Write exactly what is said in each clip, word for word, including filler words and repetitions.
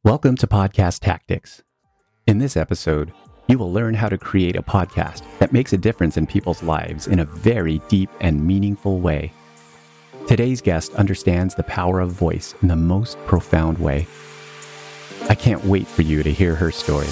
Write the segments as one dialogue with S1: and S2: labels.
S1: Welcome to Podcast Tactics. In this episode, you will learn how to create a podcast that makes a difference in people's lives in a very deep and meaningful way. Today's guest understands the power of voice in the most profound way. I can't wait for you to hear her story.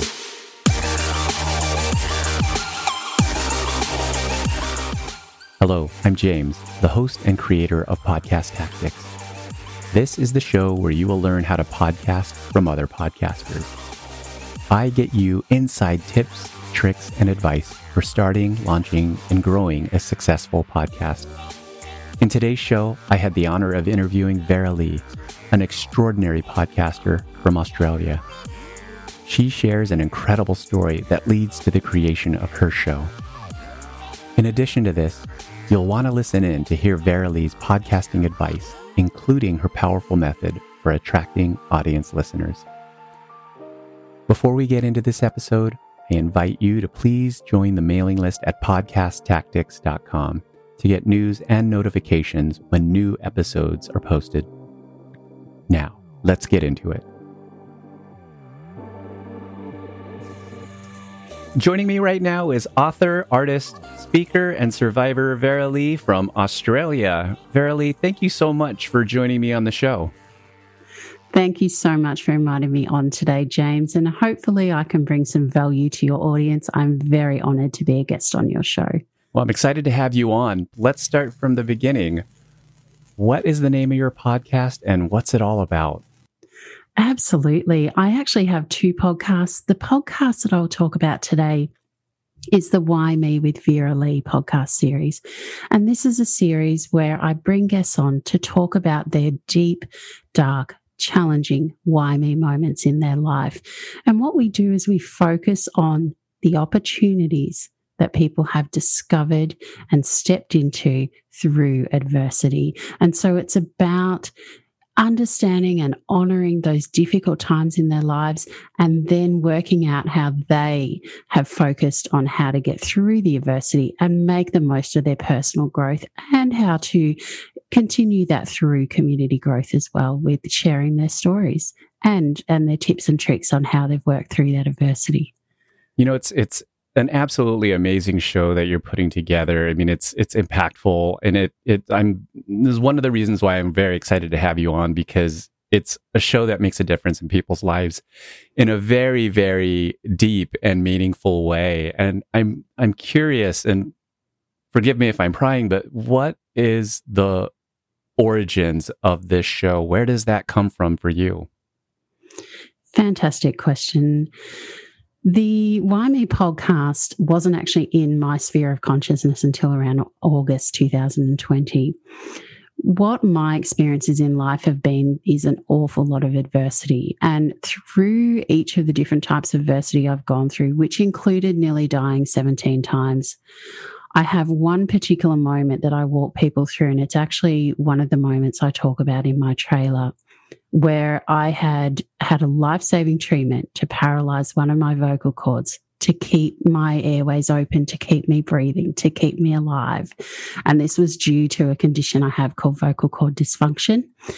S1: Hello, I'm James, the host and creator of Podcast Tactics. This is the show where you will learn how to podcast from other podcasters. I get you inside tips, tricks, and advice for starting, launching, and growing a successful podcast. In today's show, I had the honor of interviewing Vera Lee, an extraordinary podcaster from Australia. She shares an incredible story that leads to the creation of her show. In addition to this, you'll want to listen in to hear Vera Lee's podcasting advice, including her powerful method for attracting audience listeners. Before we get into this episode, I invite you to please join the mailing list at podcast tactics dot com to get news and notifications when new episodes are posted. Now, let's get into it. Joining me right now is author, artist, speaker, and survivor Vera Lee from Australia. Vera Lee, thank you so much for joining me on the show.
S2: Thank you so much for inviting me on today, James, and hopefully I can bring some value to your audience. I'm very honored to be a guest on your show.
S1: Well, I'm excited to have you on. Let's start from the beginning. What is the name of your podcast and what's it all about?
S2: Absolutely. I actually have two podcasts. The podcast that I'll talk about today is the Why Me with Vera Lee podcast series. And this is a series where I bring guests on to talk about their deep, dark, challenging why me moments in their life. And what we do is we focus on the opportunities that people have discovered and stepped into through adversity. And so it's about understanding and honoring those difficult times in their lives and then working out how they have focused on how to get through the adversity and make the most of their personal growth and how to continue that through community growth as well with sharing their stories and, and their tips and tricks on how they've worked through that adversity.
S1: You know, it's, it's, an absolutely amazing show that you're putting together. I mean, it's it's impactful, and it it I'm this is one of the reasons why I'm very excited to have you on, because it's a show that makes a difference in people's lives in a very, very deep and meaningful way. And I'm I'm curious, and forgive me if I'm prying, but what is the origins of this show? Where does that come from for you?
S2: Fantastic question. The Why Me podcast wasn't actually in my sphere of consciousness until around August two thousand twenty. What my experiences in life have been is an awful lot of adversity. And through each of the different types of adversity I've gone through, which included nearly dying seventeen times, I have one particular moment that I walk people through, and it's actually one of the moments I talk about in my trailer, where I had had a life-saving treatment to paralyze one of my vocal cords, to keep my airways open, to keep me breathing, to keep me alive. And this was due to a condition I have called vocal cord dysfunction.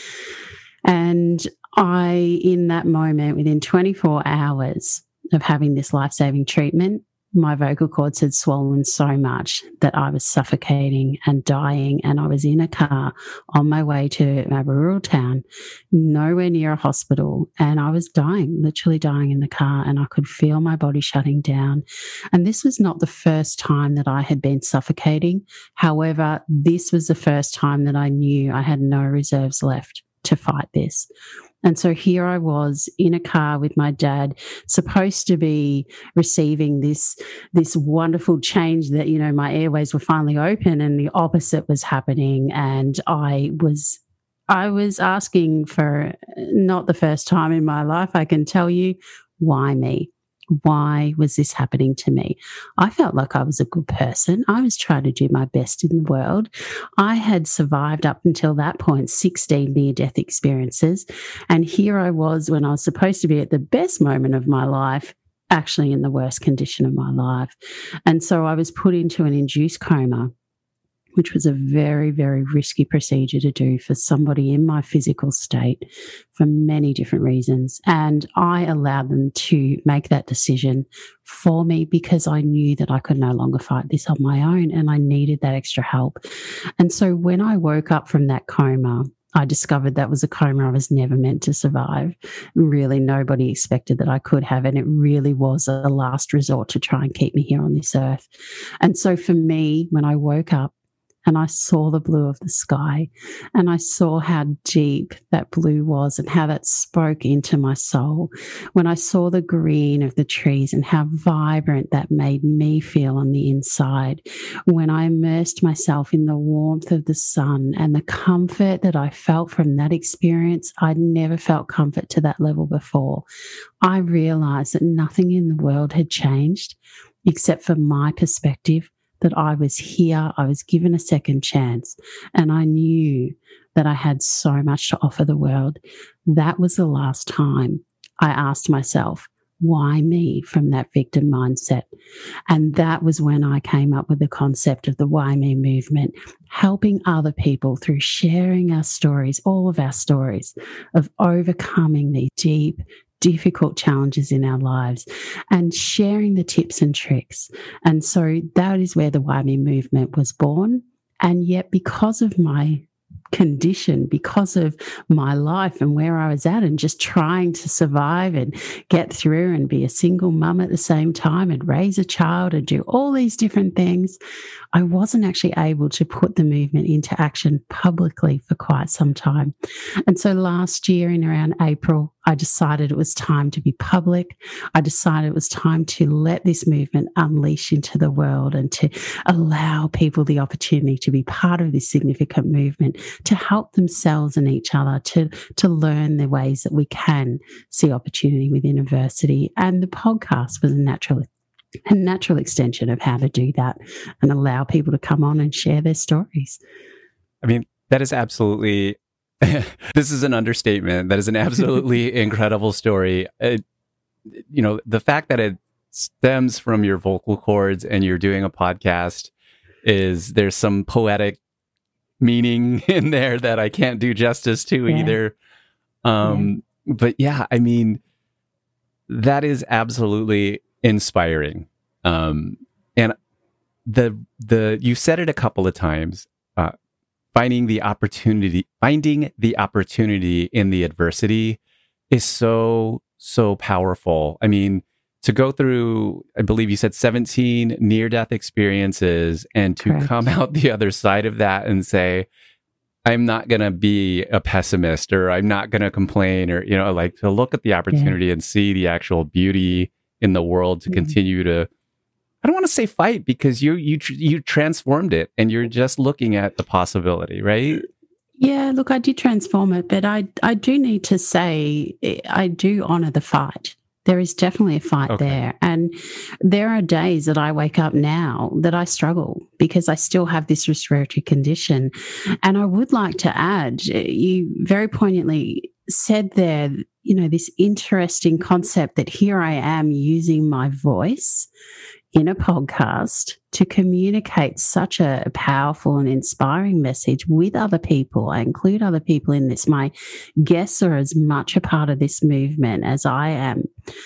S2: And I, in that moment, within twenty-four hours of having this life-saving treatment, my vocal cords had swollen so much that I was suffocating and dying, and I was in a car on my way to a rural town, nowhere near a hospital, and I was dying, literally dying in the car, and I could feel my body shutting down. And this was not the first time that I had been suffocating. However, this was the first time that I knew I had no reserves left to fight this. And so here I was in a car with my dad, supposed to be receiving this, this wonderful change that, you know, my airways were finally open, and the opposite was happening. And I was, I was asking for, not the first time in my life, I can tell you, why me? Why was this happening to me? I felt like I was a good person. I was trying to do my best in the world. I had survived up until that point sixteen near-death experiences. And here I was, when I was supposed to be at the best moment of my life, actually in the worst condition of my life. And so I was put into an induced coma which was a very, very risky procedure to do for somebody in my physical state for many different reasons. And I allowed them to make that decision for me because I knew that I could no longer fight this on my own and I needed that extra help. And so when I woke up from that coma, I discovered that was a coma I was never meant to survive. Really, nobody expected that I could have. And it really was a last resort to try and keep me here on this earth. And so for me, when I woke up, and I saw the blue of the sky and I saw how deep that blue was and how that spoke into my soul. When I saw the green of the trees and how vibrant that made me feel on the inside. When I immersed myself in the warmth of the sun and the comfort that I felt from that experience, I'd never felt comfort to that level before. I realized that nothing in the world had changed except for my perspective, that I was here, I was given a second chance, and I knew that I had so much to offer the world. That was the last time I asked myself, why me, from that victim mindset? And that was when I came up with the concept of the Why Me movement, helping other people through sharing our stories, all of our stories of overcoming these deep, difficult challenges in our lives and sharing the tips and tricks. And so that is where the Why Me movement was born. And yet, because of my condition, because of my life and where I was at and just trying to survive and get through and be a single mum at the same time and raise a child and do all these different things, I wasn't actually able to put the movement into action publicly for quite some time. And so last year in around April, I decided it was time to be public. I decided it was time to let this movement unleash into the world and to allow people the opportunity to be part of this significant movement, to help themselves and each other, to, to learn the ways that we can see opportunity within adversity. And the podcast was a natural a natural extension of how to do that and allow people to come on and share their stories.
S1: I mean, that is absolutely, this is an understatement. That is an absolutely incredible story. It, you know, the fact that it stems from your vocal cords and you're doing a podcast is, there's some poetic meaning in there that I can't do justice to yeah. either. Um, yeah. But yeah, I mean, that is absolutely inspiring. Um, and the, the, you said it a couple of times, uh, finding the opportunity, finding the opportunity in the adversity is so, so powerful. I mean, to go through, I believe you said seventeen near-death experiences and to Correct. Come out the other side of that and say, I'm not going to be a pessimist or I'm not going to complain, or, you know, like to look at the opportunity yeah. and see the actual beauty in the world to mm-hmm. continue to, I don't want to say fight, because you you you transformed it and you're just looking at the possibility, right?
S2: Yeah, look, I did transform it, but I I do need to say I do honor the fight. There is definitely a fight okay. there. And there are days that I wake up now that I struggle because I still have this respiratory condition. And I would like to add, you very poignantly said there, you know, this interesting concept that here I am using my voice in a podcast to communicate such a powerful and inspiring message with other people. I include other people in this. My guests are as much a part of this movement as I am.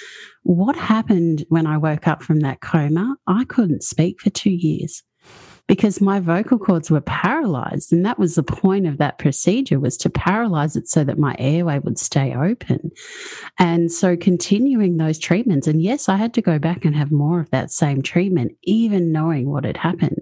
S2: What happened when I woke up from that coma? I couldn't speak for two years. Because my vocal cords were paralyzed. And that was the point of that procedure, was to paralyze it so that my airway would stay open. And so continuing those treatments, and yes, I had to go back and have more of that same treatment, even knowing what had happened.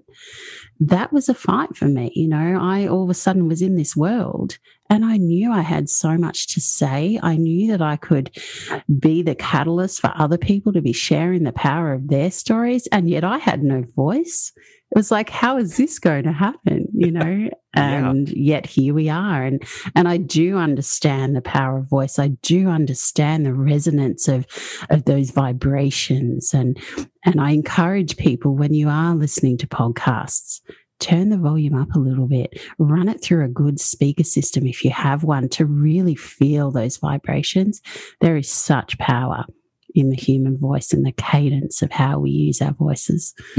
S2: That was a fight for me. You know, I all of a sudden was in this world and I knew I had so much to say. I knew that I could be the catalyst for other people to be sharing the power of their stories. And yet I had no voice. It was like, how is this going to happen? You know, and yeah. yet here we are. And, and I do understand the power of voice. I do understand the resonance of, of those vibrations. And, and I encourage people, when you are listening to podcasts, turn the volume up a little bit, run it through a good speaker system if you have one, to really feel those vibrations. There is such power in the human voice and the cadence of how we use our voices.
S1: Mm.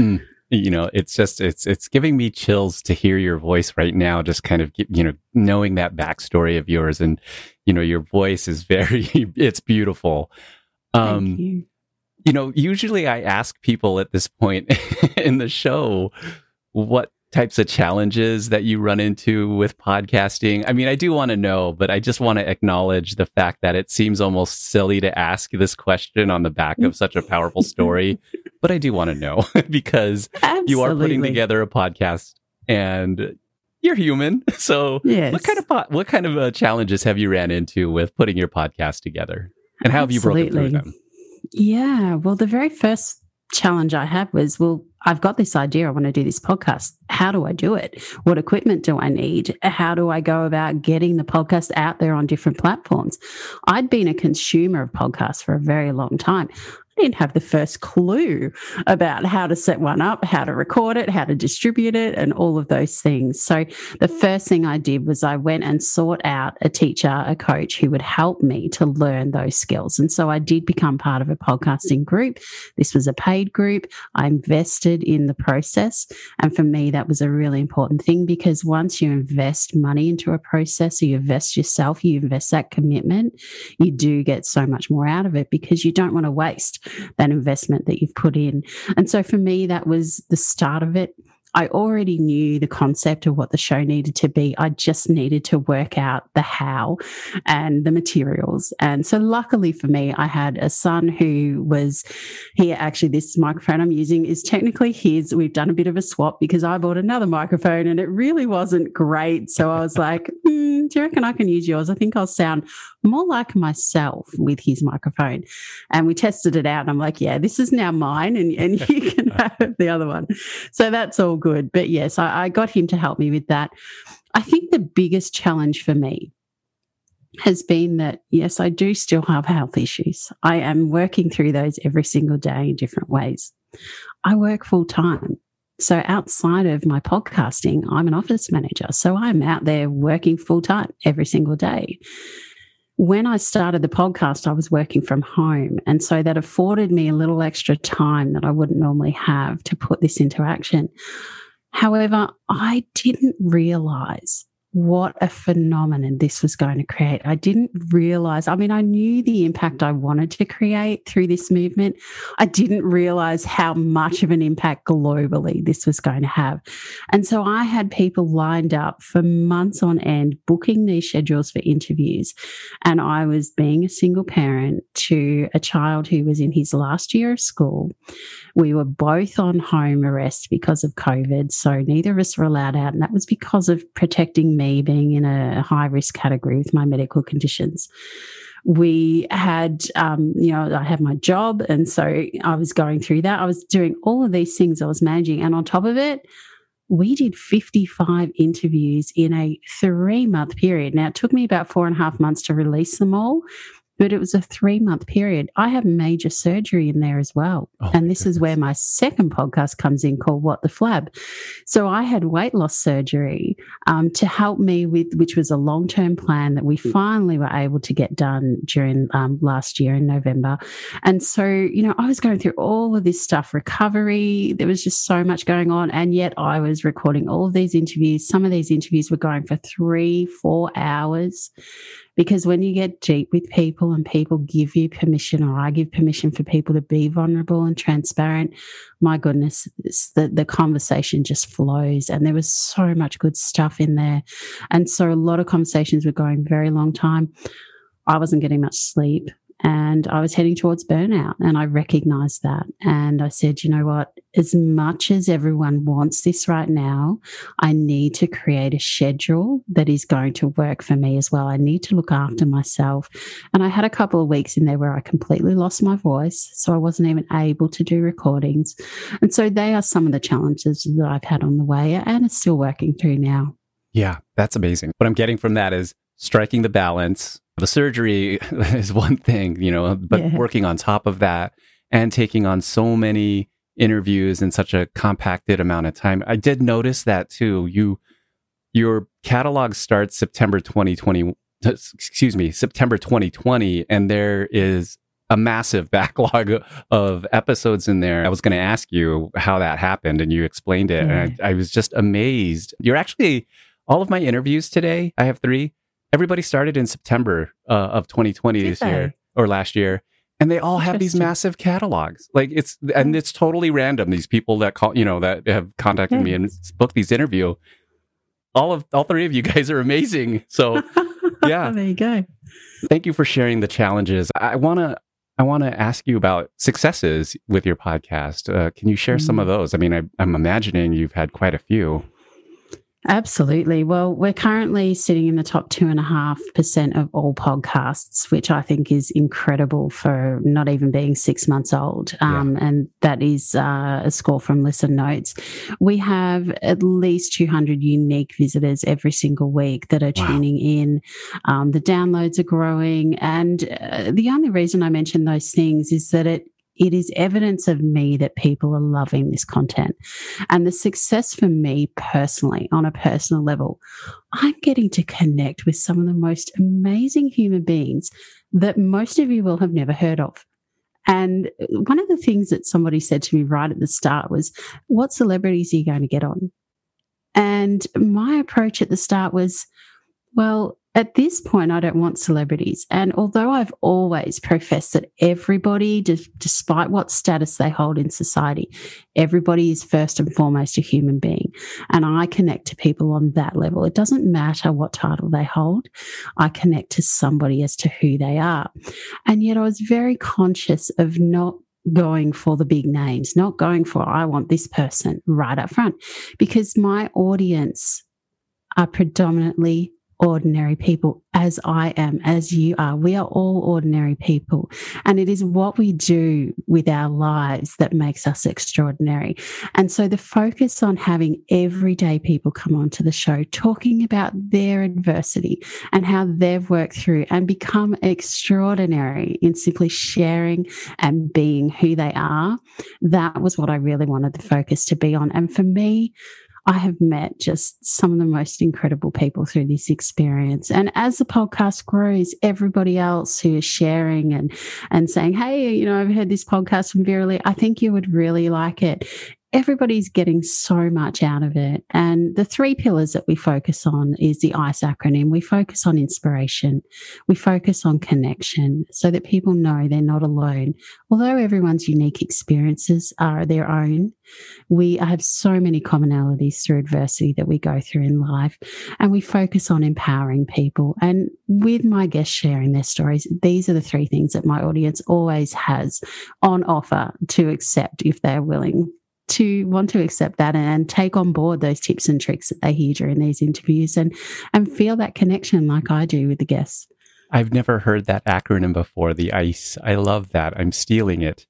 S1: You know, it's just, it's, it's giving me chills to hear your voice right now, just kind of, you know, knowing that backstory of yours. And, you know, your voice is very, it's beautiful. Um,
S2: Thank you.
S1: You know, usually I ask people at this point in the show, what types of challenges that you run into with podcasting. I mean, I do want to know, but I just want to acknowledge the fact that it seems almost silly to ask this question on the back of such a powerful story. But I do want to know because
S2: Absolutely.
S1: You are putting together a podcast and you're human. So
S2: yes.
S1: what kind of po- what kind of uh, challenges have you ran into with putting your podcast together? And how have
S2: Absolutely.
S1: you broken through them?
S2: Yeah, well, the very first challenge I had was, well, I've got this idea. I want to do this podcast. How do I do it? What equipment do I need? How do I go about getting the podcast out there on different platforms? I'd been a consumer of podcasts for a very long time. I didn't have the first clue about how to set one up, how to record it, how to distribute it, and all of those things. So the first thing I did was I went and sought out a teacher, a coach who would help me to learn those skills. And so I did become part of a podcasting group. This was a paid group. I invested in the process. And for me, that was a really important thing because once you invest money into a process, or you invest yourself, you invest that commitment, you do get so much more out of it because you don't want to waste that investment that you've put in. And so for me, that was the start of it. I already knew the concept of what the show needed to be. I just needed to work out the how and the materials. And so luckily for me, I had a son who was here. Actually, this microphone I'm using is technically his. We've done a bit of a swap because I bought another microphone and it really wasn't great. So I was like, mm, do you reckon I can use yours? I think I'll sound more like myself with his microphone. And we tested it out and I'm like, yeah, this is now mine and, and you can have the other one. So that's all good. But yes, I, I got him to help me with that. I think the biggest challenge for me has been that, yes, I do still have health issues. I am working through those every single day in different ways. I work full time. So outside of my podcasting, I'm an office manager. So I'm out there working full time every single day. When I started the podcast, I was working from home. And so that afforded me a little extra time that I wouldn't normally have to put this into action. However, I didn't realize what a phenomenon this was going to create. I didn't realize, I mean, I knew the impact I wanted to create through this movement. I didn't realize how much of an impact globally this was going to have. And so I had people lined up for months on end, booking these schedules for interviews. And I was being a single parent to a child who was in his last year of school. We were both on home arrest because of COVID. So neither of us were allowed out. And that was because of protecting me me being in a high risk category with my medical conditions. We had, um, you know, I had my job. And so I was going through that. I was doing all of these things I was managing. And on top of it, we did fifty-five interviews in a three month period. Now, it took me about four and a half months to release them all, but it was a three month period. I have major surgery in there as well. Oh, and this goodness. Is where my second podcast comes in called What the Flab. So I had weight loss surgery um, to help me with, which was a long-term plan that we finally were able to get done during um, last year in November. And so, you know, I was going through all of this stuff, recovery. There was just so much going on. And yet I was recording all of these interviews. Some of these interviews were going for three, four hours. Because when you get deep with people and people give you permission, or I give permission for people to be vulnerable and transparent, my goodness, the, the conversation just flows. And there was so much good stuff in there. And so a lot of conversations were going very long time. I wasn't getting much sleep. And I was heading towards burnout, and I recognized that. And I said, you know what, as much as everyone wants this right now, I need to create a schedule that is going to work for me as well. I need to look after myself. And I had a couple of weeks in there where I completely lost my voice. So I wasn't even able to do recordings. And so they are some of the challenges that I've had on the way and are still working through now.
S1: Yeah, that's amazing. What I'm getting from that is striking the balance. The surgery is one thing, you know, but yeah. working on top of that and taking on so many interviews in such a compacted amount of time. I did notice that too. You, your catalog starts September twenty twenty, excuse me, September twenty twenty, and there is a massive backlog of episodes in there. I was going to ask you how that happened, and you explained it. Yeah. And I, I was just amazed. You're actually, all of my interviews today, I have three. Everybody started in September uh, of twenty twenty Did this they? year or last year. And they all have these massive catalogs. Like it's, and it's totally random. These people that call, you know, that have contacted yeah. me and booked these interview. All of, all three of you guys are amazing. So yeah.
S2: There you go.
S1: Thank you for sharing the challenges. I want to, I want to ask you about successes with your podcast. Uh, can you share mm. some of those? I mean, I, I'm imagining you've had quite a few.
S2: Absolutely. Well, we're currently sitting in the top two and a half percent of all podcasts, which I think is incredible for not even being six months old. Um, yeah. And that is uh, a score from Listen Notes. We have at least two hundred unique visitors every single week that are wow. tuning in. Um, the downloads are growing. And uh, the only reason I mention those things is that it It is evidence of me that people are loving this content. And the success for me personally, on a personal level, I'm getting to connect with some of the most amazing human beings that most of you will have never heard of. And one of the things that somebody said to me right at the start was, what celebrities are you going to get on? And my approach at the start was, well, at this point, I don't want celebrities. And although I've always professed that everybody, d- despite what status they hold in society, everybody is first and foremost a human being. And I connect to people on that level. It doesn't matter what title they hold. I connect to somebody as to who they are. And yet I was very conscious of not going for the big names, not going for, I want this person right up front, because my audience are predominantly ordinary people, as I am, as you are. We are all ordinary people. And it is what we do with our lives that makes us extraordinary. And so the focus on having everyday people come onto the show, talking about their adversity and how they've worked through and become extraordinary in simply sharing and being who they are, that was what I really wanted the focus to be on. And for me, I have met just some of the most incredible people through this experience. And as the podcast grows, everybody else who is sharing and, and saying, hey, you know, I've heard this podcast from Vera Lee, I think you would really like it. Everybody's getting so much out of it. And the three pillars that we focus on is the ICE acronym. We focus on inspiration. We focus on connection so that people know they're not alone. Although everyone's unique experiences are their own, we have so many commonalities through adversity that we go through in life. And we focus on empowering people. And with my guests sharing their stories, these are the three things that my audience always has on offer to accept if they're willing to want to accept that and take on board those tips and tricks that they hear during these interviews and, and feel that connection like I do with the guests.
S1: I've never heard that acronym before, the ICE. I love that. I'm stealing it.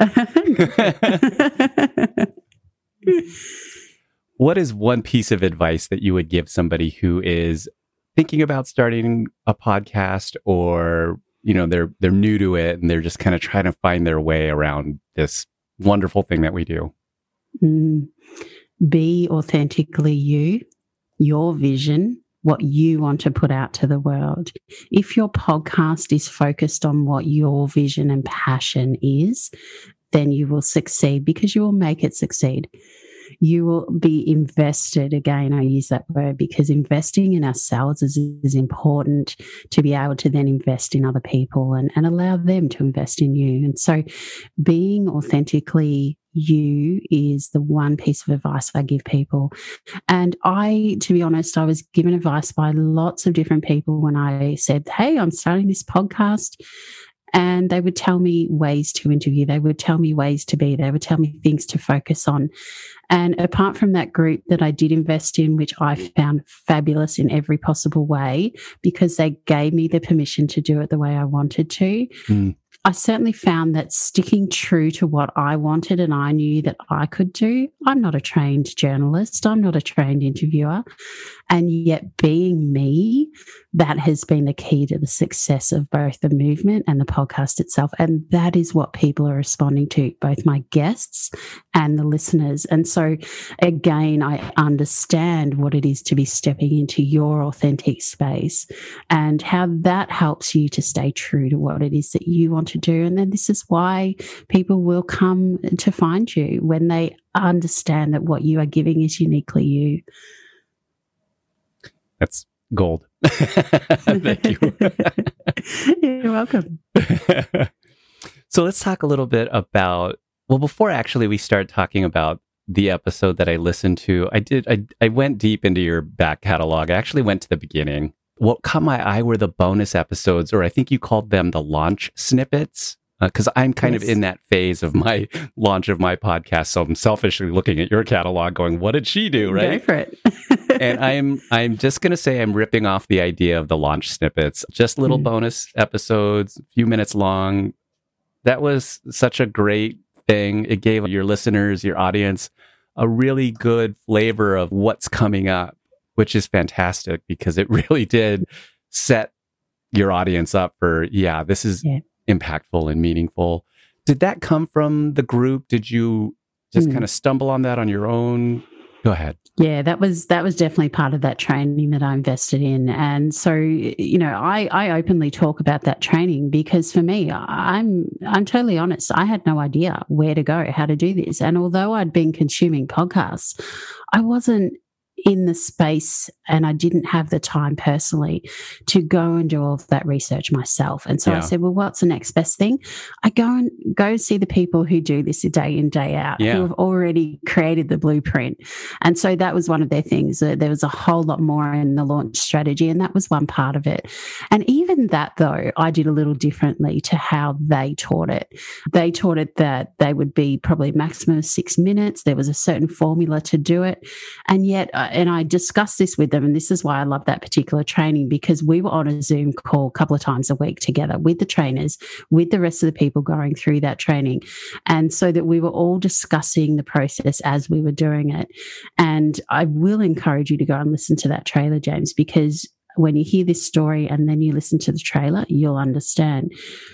S1: What is one piece of advice that you would give somebody who is thinking about starting a podcast, or, you know, they're they're new to it and they're just kind of trying to find their way around this wonderful thing that we do?
S2: Mm. Be authentically you, your vision, what you want to put out to the world. If your podcast is focused on what your vision and passion is, then you will succeed, because you will make it succeed. You will be invested. Again, I use that word because investing in ourselves is, is important to be able to then invest in other people and, and allow them to invest in you. And so being authentically you is the one piece of advice I give people. And I, to be honest, I was given advice by lots of different people when I said, hey, I'm starting this podcast. And they would tell me ways to interview. They would tell me ways to be. They would tell me things to focus on. And apart from that group that I did invest in, which I found fabulous in every possible way, because they gave me the permission to do it the way I wanted to, mm. I certainly found that sticking true to what I wanted and I knew that I could do. I'm not a trained journalist. I'm not a trained interviewer. And yet being me, that has been the key to the success of both the movement and the podcast itself. And that is what people are responding to, both my guests and the listeners. And so again, I understand what it is to be stepping into your authentic space and how that helps you to stay true to what it is that you want to to do. And then this is why people will come to find you when they understand that what you are giving is uniquely you.
S1: That's gold. Thank you.
S2: You're welcome.
S1: So let's talk a little bit about, well, before actually we start talking about the episode that I listened to, I did, I, I went deep into your back catalog. I actually went to the beginning. What caught my eye were the bonus episodes, or I think you called them the launch snippets, because uh, I'm kind yes. of in that phase of my launch of my podcast. So I'm selfishly looking at your catalog going, what did she do, right?
S2: Go for it.
S1: And I'm I'm just going to say I'm ripping off the idea of the launch snippets, just little mm. bonus episodes, a few minutes long. That was such a great thing. It gave your listeners, your audience, a really good flavor of what's coming up, which is fantastic because it really did set your audience up for, yeah, this is yeah. impactful and meaningful. Did that come from the group? Did you just mm. kind of stumble on that on your own? Go ahead.
S2: Yeah, that was that was definitely part of that training that I invested in. And so, you know, I, I openly talk about that training because for me, I'm I'm totally honest. I had no idea where to go, how to do this. And although I'd been consuming podcasts, I wasn't in the space and I didn't have the time personally to go and do all of that research myself. And so yeah. I said, well, what's the next best thing? I go and go see the people who do this day in, day out, yeah. who have already created the blueprint. And so that was one of their things. Uh, there was a whole lot more in the launch strategy, and that was one part of it. And even that, though, I did a little differently to how they taught it. They taught it that they would be probably maximum of six minutes. There was a certain formula to do it. And yet, uh, and I discussed this with them, and this is why I love that particular training, because we were on a Zoom call a couple of times a week together with the trainers, with the rest of the people going through that training. And so that we were all discussing the process as we were doing it. And I will encourage you to go and listen to that trailer, James, because when you hear this story and then you listen to the trailer, you'll understand.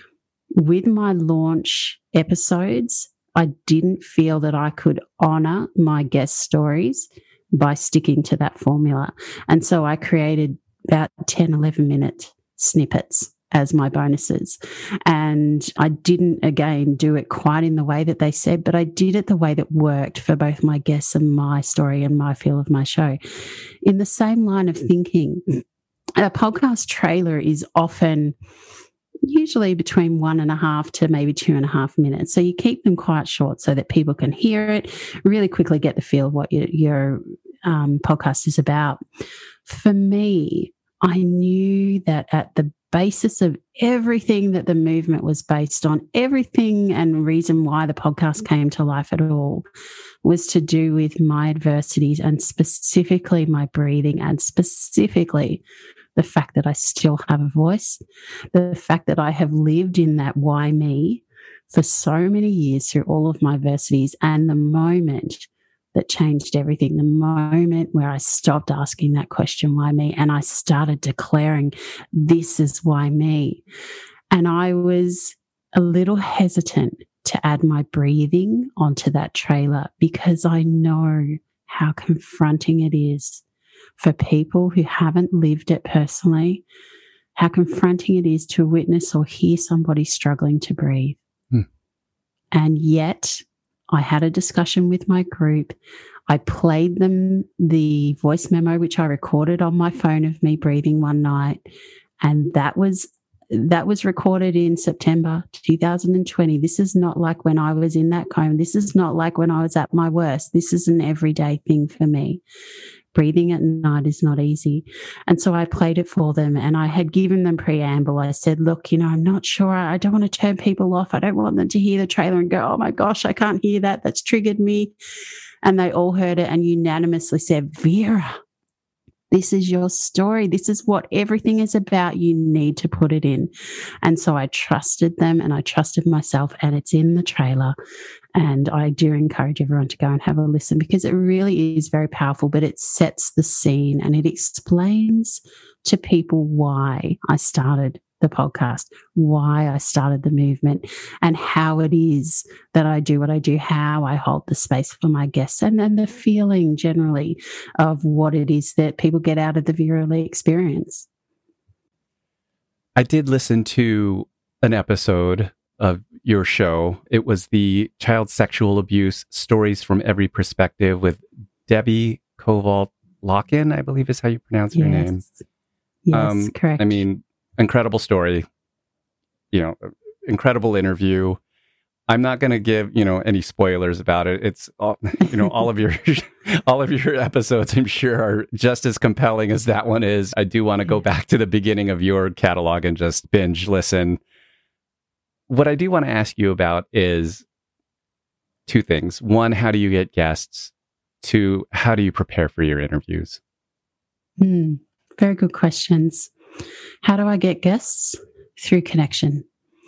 S2: With my launch episodes, I didn't feel that I could honor my guest stories by sticking to that formula. And so I created about ten, eleven minute snippets as my bonuses. And I didn't, again, do it quite in the way that they said, but I did it the way that worked for both my guests and my story and my feel of my show. In the same line of thinking, a podcast trailer is often usually between one and a half to maybe two and a half minutes. So you keep them quite short so that people can hear it, really quickly get the feel of what your, your um, podcast is about. For me, I knew that at the basis of everything that the movement was based on, everything and reason why the podcast came to life at all was to do with my adversities and specifically my breathing and specifically the fact that I still have a voice, the fact that I have lived in that why me for so many years through all of my adversities, and the moment that changed everything, the moment where I stopped asking that question, why me, and I started declaring, this is why me. And I was a little hesitant to add my breathing onto that trailer because I know how confronting it is for people who haven't lived it personally, how confronting it is to witness or hear somebody struggling to breathe. Hmm. And yet I had a discussion with my group. I played them the voice memo, which I recorded on my phone of me breathing one night. And that was that was recorded in September two thousand twenty. This is not like when I was in that coma. This is not like when I was at my worst. This is an everyday thing for me. Breathing at night is not easy. And so I played it for them, and I had given them preamble. I said, look, you know, I'm not sure. I don't want to turn people off. I don't want them to hear the trailer and go, oh my gosh, I can't hear that. That's triggered me. And they all heard it and unanimously said, Vera, this is your story. This is what everything is about. You need to put it in. And so I trusted them and I trusted myself, and it's in the trailer. And I do encourage everyone to go and have a listen because it really is very powerful, but it sets the scene and it explains to people why I started the podcast, why I started the movement, and how it is that I do what I do, how I hold the space for my guests, and then the feeling generally of what it is that people get out of the Vera Lee experience.
S1: I did listen to an episode of your show. It was the Child Sexual Abuse Stories from Every Perspective with Debbie Koval-Locken, I believe is how you pronounce her
S2: yes.
S1: name.
S2: Yes,
S1: um,
S2: correct.
S1: I mean, incredible story, you know, incredible interview. I'm not going to give, you know, any spoilers about it. It's all, you know, all of your, all of your episodes, I'm sure, are just as compelling as that one is. I do want to go back to the beginning of your catalog and just binge listen. What I do want to ask you about is two things. One, how do you get guests? Two, how do you prepare for your interviews?
S2: Mm, very good questions. How do I get guests? Through connection.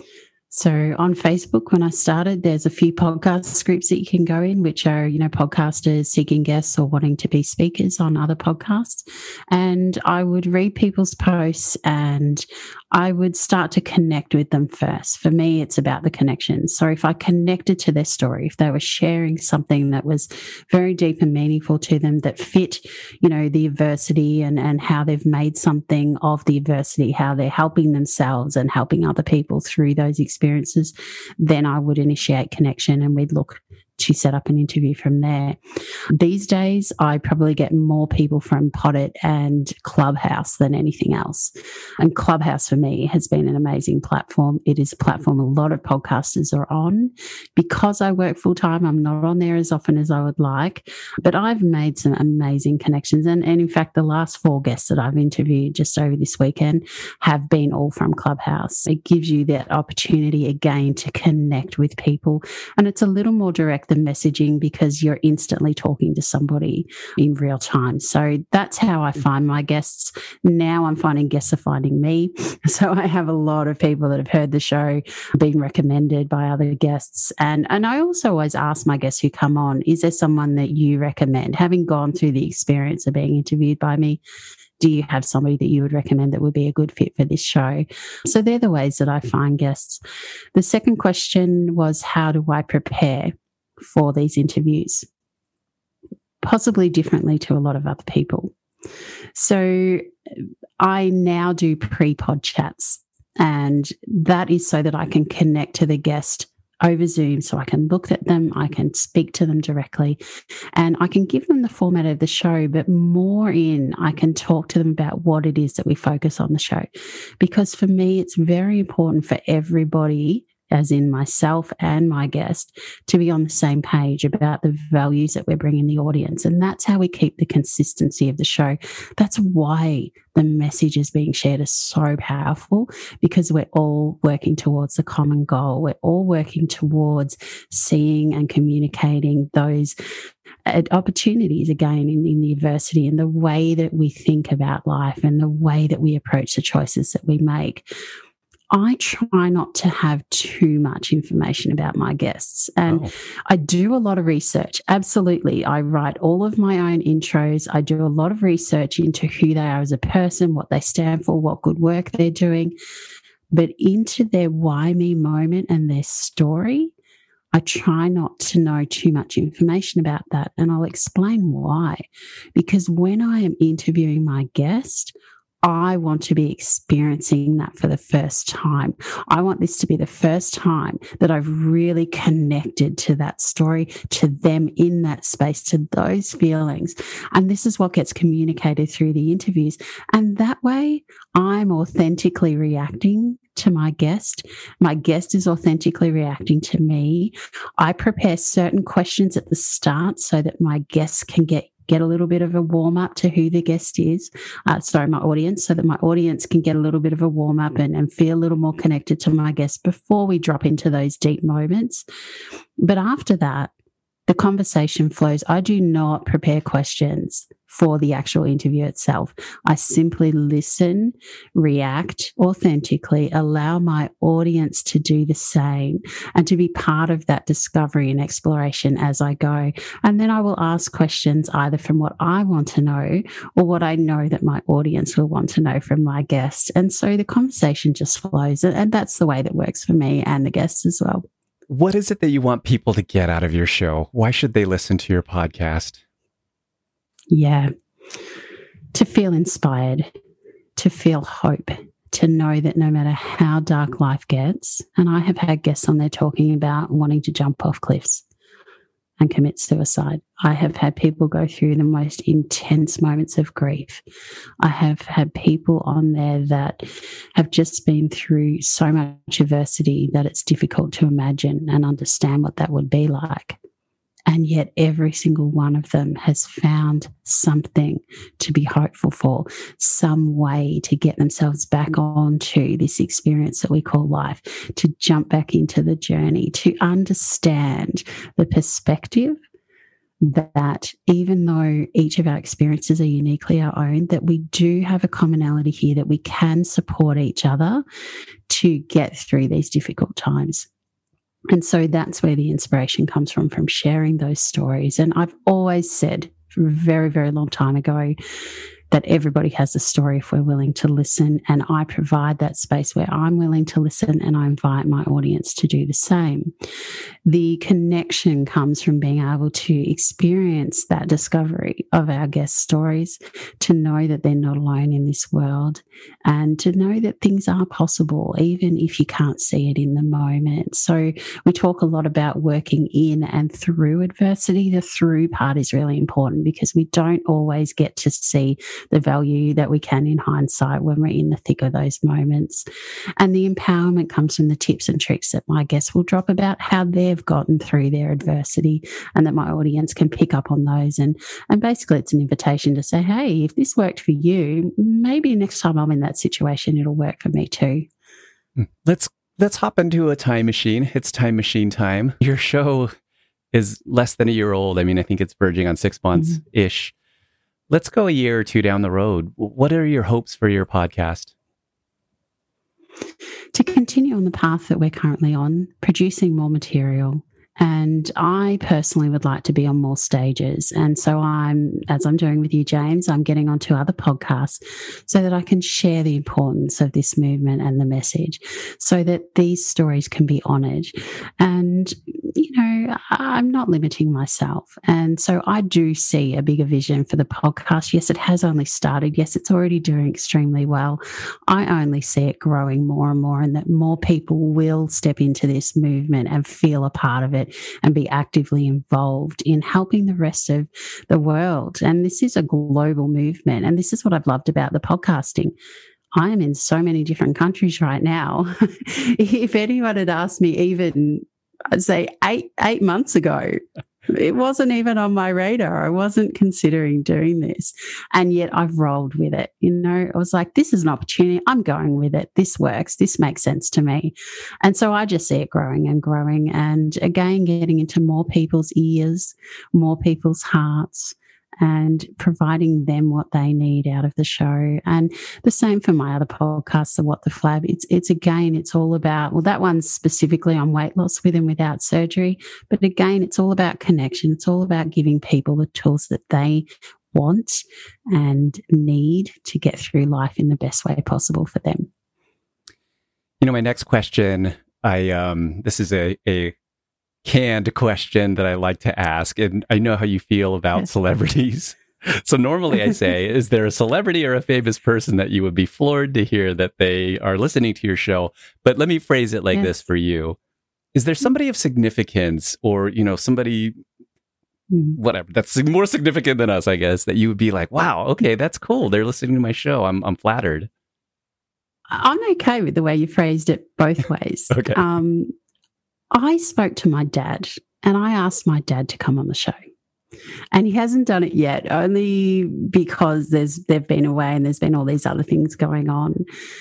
S2: So on Facebook, when I started, there's a few podcast groups that you can go in, which are, you know, podcasters seeking guests or wanting to be speakers on other podcasts. And I would read people's posts and I would start to connect with them first. For me, it's about the connection. So if I connected to their story, if they were sharing something that was very deep and meaningful to them that fit, you know, the adversity and, and how they've made something of the adversity, how they're helping themselves and helping other people through those experiences, experiences, then I would initiate connection and we'd look to set up an interview from there. These days, I probably get more people from Poddit and Clubhouse than anything else. And Clubhouse for me has been an amazing platform. It is a platform a lot of podcasters are on. Because I work full time, I'm not on there as often as I would like, but I've made some amazing connections. And, and in fact, the last four guests that I've interviewed just over this weekend have been all from Clubhouse. It gives you that opportunity again to connect with people. And it's a little more direct than messaging because you're instantly talking to somebody in real time. So that's how I find my guests. Now I'm finding guests are finding me. So I have a lot of people that have heard the show, been recommended by other guests. And, and I also always ask my guests who come on, is there someone that you recommend? Having gone through the experience of being interviewed by me, do you have somebody that you would recommend that would be a good fit for this show? So they're the ways that I find guests. The second question was, how do I prepare for these interviews? Possibly differently to a lot of other people. So I now do pre-pod chats, and that is so that I can connect to the guest over Zoom, so I can look at them, I can speak to them directly, and I can give them the format of the show, but more in, I can talk to them about what it is that we focus on the show. Because for me, it's very important for everybody, as in myself and my guest, to be on the same page about the values that we're bringing the audience. And that's how we keep the consistency of the show. That's why the messages being shared is so powerful, because we're all working towards a common goal. We're all working towards seeing and communicating those opportunities again in, in the adversity and the way that we think about life and the way that we approach the choices that we make. I try not to have too much information about my guests, and oh. I do a lot of research. Absolutely. I write all of my own intros. I do a lot of research into who they are as a person, what they stand for, what good work they're doing, but into their why me moment and their story, I try not to know too much information about that. And I'll explain why. Because when I am interviewing my guest, I want to be experiencing that for the first time. I want this to be the first time that I've really connected to that story, to them in that space, to those feelings. And this is what gets communicated through the interviews. And that way, I'm authentically reacting to my guest. My guest is authentically reacting to me. I prepare certain questions at the start so that my guests can get get a little bit of a warm up to who the guest is. Uh, sorry, my audience, so that my audience can get a little bit of a warm up and, and feel a little more connected to my guest before we drop into those deep moments. But after that, the conversation flows. I do not prepare questions for the actual interview itself. I simply listen, react authentically, allow my audience to do the same and to be part of that discovery and exploration as I go. And then I will ask questions either from what I want to know or what I know that my audience will want to know from my guests. And so the conversation just flows. And that's the way that works for me and the guests as well.
S1: What is it that you want people to get out of your show? Why should they listen to your podcast?
S2: Yeah. To feel inspired, to feel hope, to know that no matter how dark life gets, and I have had guests on there talking about wanting to jump off cliffs and commit suicide. I have had people go through the most intense moments of grief. I have had people on there that have just been through so much adversity that it's difficult to imagine and understand what that would be like. And yet every single one of them has found something to be hopeful for, some way to get themselves back onto this experience that we call life, to jump back into the journey, to understand the perspective that even though each of our experiences are uniquely our own, that we do have a commonality here, that we can support each other to get through these difficult times. And so that's where the inspiration comes from, from sharing those stories. And I've always said from a very, very long time ago that everybody has a story if we're willing to listen. And I provide that space where I'm willing to listen, and I invite my audience to do the same. The connection comes from being able to experience that discovery of our guest stories, to know that they're not alone in this world, and to know that things are possible, even if you can't see it in the moment. So we talk a lot about working in and through adversity. The through part is really important because we don't always get to see the value that we can in hindsight when we're in the thick of those moments. And the empowerment comes from the tips and tricks that my guests will drop about how they've gotten through their adversity, and that my audience can pick up on those. And, and basically it's an invitation to say, hey, if this worked for you, maybe next time I'm in that situation, it'll work for me too.
S1: Let's, let's hop into a time machine. It's time machine time. Your show is less than a year old. I mean, I think it's verging on six months-ish. Mm-hmm. Let's go a year or two down the road. What are your hopes for your podcast?
S2: To continue on the path that we're currently on, producing more material. And I personally would like to be on more stages. And so I'm, as I'm doing with you, James, I'm getting onto other podcasts so that I can share the importance of this movement and the message, so that these stories can be honoured. And, you know, I'm not limiting myself. And so I do see a bigger vision for the podcast. Yes, it has only started. Yes, it's already doing extremely well. I only see it growing more and more, and that more people will step into this movement and feel a part of it and be actively involved in helping the rest of the world. And this is a global movement. And this is what I've loved about the podcasting. I am in so many different countries right now. If anyone had asked me even, I'd say eight, eight months ago, it wasn't even on my radar. I wasn't considering doing this. And yet I've rolled with it. You know, I was like, this is an opportunity. I'm going with it. This works. This makes sense to me. And so I just see it growing and growing. And again, getting into more people's ears, more people's hearts, and providing them what they need out of the show. And the same for my other podcasts, the What the Flab. It's, it's again, it's all about, well, that one's specifically on weight loss with and without surgery. But again, it's all about connection. It's all about giving people the tools that they want and need to get through life in the best way possible for them.
S1: You know, my next question, I, um, this is a, a, canned question that I like to ask, and I know how you feel about celebrities. So normally I say, is there a celebrity or a famous person that you would be floored to hear that they are listening to your show? But let me phrase it like yes. this for you. Is there somebody of significance, or, you know, somebody, whatever, that's more significant than us, I guess, that you would be like, wow, okay, that's cool. They're listening to my show. I'm I'm flattered.
S2: I'm okay with the way you phrased it both ways.
S1: Okay.
S2: Um, I spoke to my dad, and I asked my dad to come on the show, and he hasn't done it yet, only because there's they've been away and there's been all these other things going on.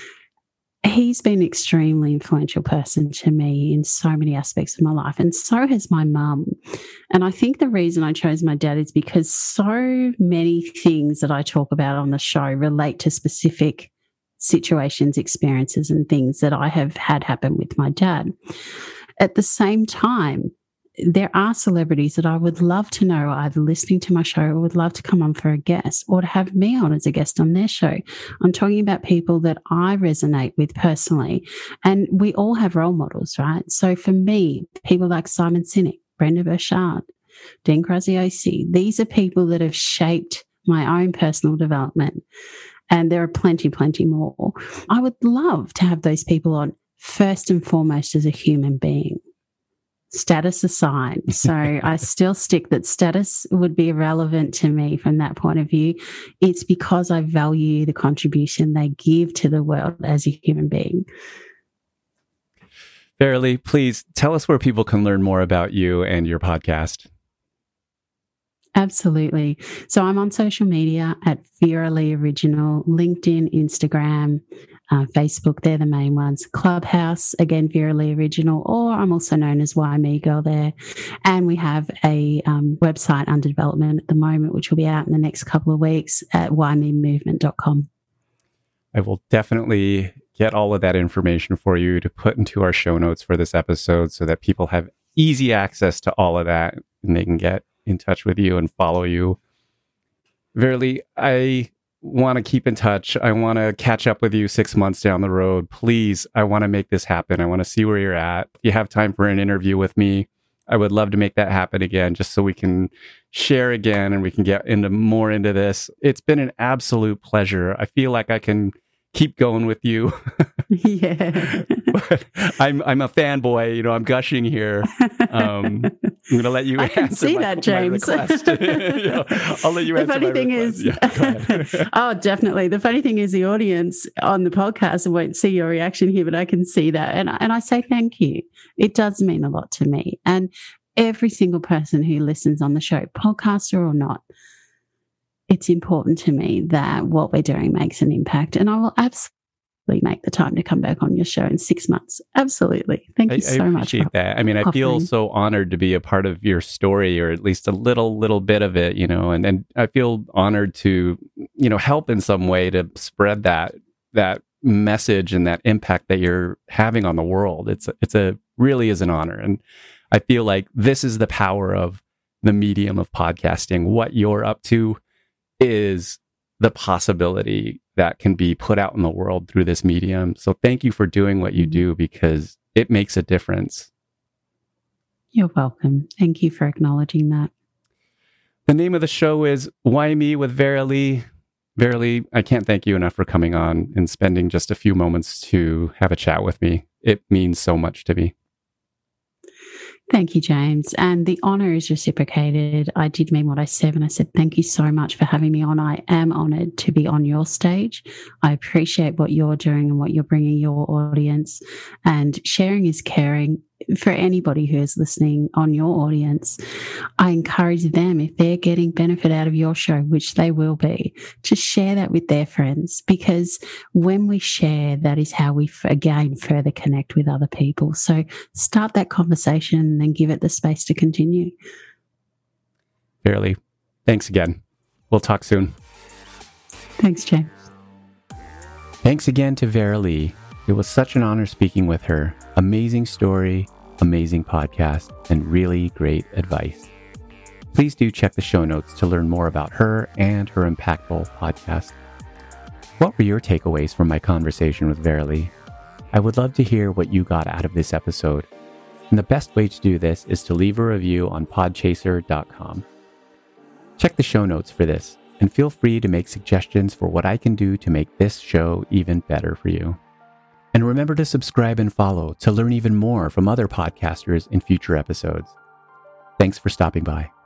S2: He's been an extremely influential person to me in so many aspects of my life, and so has my mum. And I think the reason I chose my dad is because so many things that I talk about on the show relate to specific situations, experiences, and things that I have had happen with my dad. At the same time, there are celebrities that I would love to know either listening to my show or would love to come on for a guest, or to have me on as a guest on their show. I'm talking about people that I resonate with personally, and we all have role models, right? So for me, people like Simon Sinek, Brenda Burchard, Dean Graziosi, these are people that have shaped my own personal development. and there are plenty, plenty more. I would love to have those people on first and foremost as a human being. Status aside. So I still stick that status would be irrelevant to me from that point of view. It's because I value the contribution they give to the world as a human being.
S1: Verily, please tell us where people can learn more about you and your podcast.
S2: Absolutely. So I'm on social media at Verily Original, LinkedIn, Instagram, uh, Facebook. They're the main ones. Clubhouse, again, Verily Original, or I'm also known as Why Me Girl there. And we have a um, website under development at the moment, which will be out in the next couple of weeks at why me movement dot com.
S1: I will definitely get all of that information for you to put into our show notes for this episode so that people have easy access to all of that and they can get in touch with you and follow you. Verily, I want to keep in touch. I want to catch up with you six months down the road. Please, I want to make this happen. I want to see where you're at. If you have time for an interview with me, I would love to make that happen again, just so we can share again and we can get into more into this. It's been an absolute pleasure. I feel like I can keep going with you.
S2: Yeah.
S1: But I'm I'm a fanboy, you know, I'm gushing here. Um, I'm going to let you
S2: I
S1: answer
S2: can see
S1: my,
S2: that,
S1: my
S2: James.
S1: request. You know, I'll let you
S2: the
S1: answer
S2: funny
S1: my
S2: thing
S1: request.
S2: is,
S1: Yeah, go ahead.
S2: oh, definitely. The funny thing is the audience on the podcast won't see your reaction here, but I can see that. And, and I say thank you. It does mean a lot to me. And every single person who listens on the show, podcaster or not, it's important to me that what we're doing makes an impact. And I will absolutely make the time to come back on your show in six months. Absolutely. Thank you
S1: I,
S2: so
S1: I
S2: much.
S1: appreciate that. I mean, I feel
S2: offering.
S1: so honored to be a part of your story, or at least a little, little bit of it, you know, and, and I feel honored to, you know, help in some way to spread that, that message and that impact that you're having on the world. It's, it's a really is an honor. And I feel like this is the power of the medium of podcasting. What you're up to is the possibility that can be put out in the world through this medium. So thank you for doing what you do, because it makes a difference.
S2: You're welcome. Thank you for acknowledging that.
S1: The name of the show is Why Me with Verily. Verily, I can't thank you enough for coming on and spending just a few moments to have a chat with me. It means so much to me.
S2: Thank you, James. And the honour is reciprocated. I did mean what I said when I said thank you so much for having me on. I am honoured to be on your stage. I appreciate what you're doing and what you're bringing your audience. And sharing is caring. For anybody who is listening on your audience, I encourage them, if they're getting benefit out of your show, which they will be, to share that with their friends, because when we share, that is how we, again, further connect with other people. So start that conversation and then give it the space to continue.
S1: Verily, thanks again. We'll talk soon.
S2: Thanks, James.
S1: Thanks again to Verily. It was such an honor speaking with her. Amazing story, amazing podcast, and really great advice. Please do check the show notes to learn more about her and her impactful podcast. What were your takeaways from my conversation with Verily? I would love to hear what you got out of this episode. And the best way to do this is to leave a review on podchaser dot com. Check the show notes for this, and feel free to make suggestions for what I can do to make this show even better for you. And remember to subscribe and follow to learn even more from other podcasters in future episodes. Thanks for stopping by.